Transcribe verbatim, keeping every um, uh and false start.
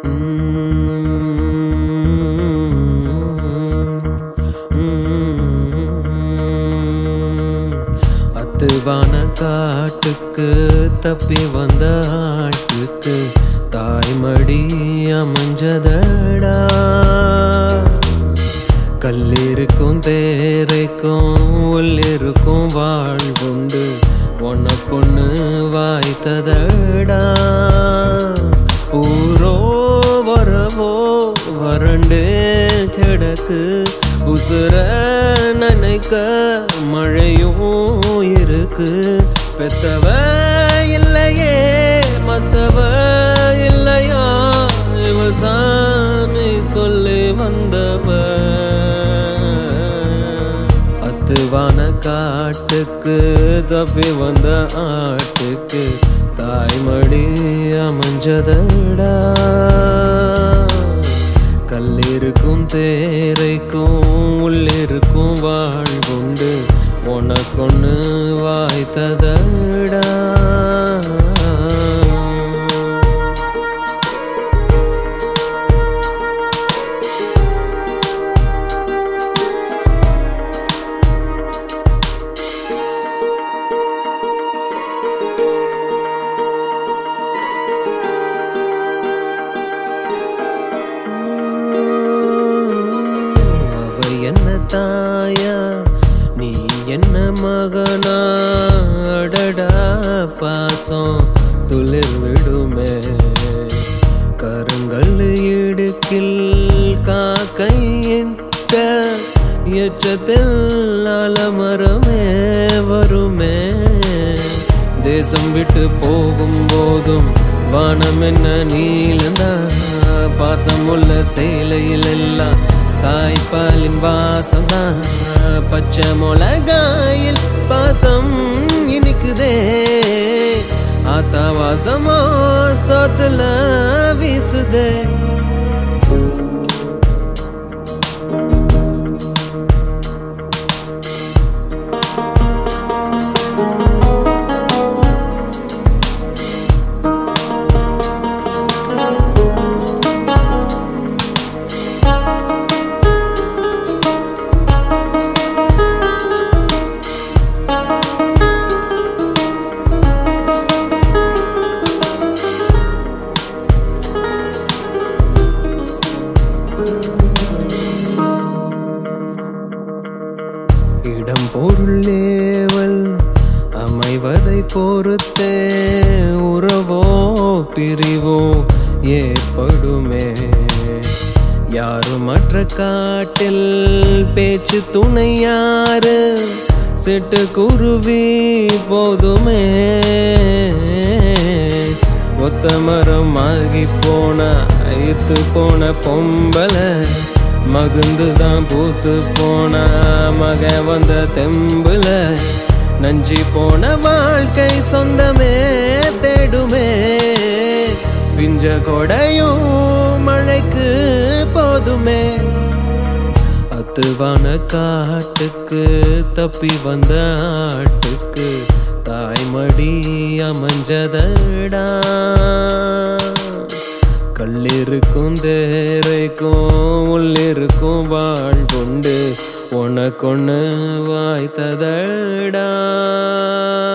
அத்துவான காட்டுக்கு தப்பி வந்த ஆட்டுக்கு தாய்மடி அமைஞ்சதடா. கல்லிருக்கும் தேரைக்கும் உள்ளிருக்கும் வாழ்வுண்டு உனக்கொன்னு வாய்த்ததடா. ஊரோ வரவோ வறண்டே கிடக்கு உசுர நினைக்க மழையும் இருக்கு. பெத்தவ இல்லையே மத்தவ இல்லையா சாமி சொல்லி வந்தவ. அத்துவான காட்டுக்கு தப்பி வந்த ஆட்டுக்கு தாய்மடி அமைஞ்சதடா. கல்லிருக்கும் தேரைக்கும் உள்ளிருக்கும் வாழ்வுண்டு உனக்கொன்னு வாய்த்ததடா. என்ன தாயா நீ என்ன மகனா அடடா பாசம் துளிர் விடுமே. கருங்கல் இடுக்கில் காக்கையிட்ட எச்சத்தில் அலமரமே வருமே. தேசம் விட்டு போகும் போதும் வானம் என்ன நீளந்தா. பாசம் உள்ள சேலையில் எல்லாம் தாய்ப்பாலின் வாசம்தான். பச்சை மிளகாயில் பாசம் இனிக்குதே. ஆத்தா வாசமோ சோத்துல வீசுதே. இடம் பொருள் ஏவல் அமைவதை பொறுத்தே உறவோ பிரிவோ ஏற்படுமே. யாரும் மற்ற காட்டில் பேச்சு துணை யாரு சிட்டு குருவி போதுமே. ஒத்த மரம் ஆகி போன ஐத்து போன பொம்பளை மகுந்துதான் பூத்து போன மக வந்த தெம்புல. நஞ்சி போன வாழ்க்கை சொந்தமே தேடுமே. பிஞ்ச கொடையும் மழைக்கு போதுமே. அத்துவான காட்டுக்கு தப்பி வந்த ஆட்டுக்கு தாய்மடி அமைஞ்சதடா. கல்லிருக்கும் தேரைக்கும் உள்ளிருக்கும் வாழ்வுண்டு உனக்கொன்னு வாய்த்ததடா.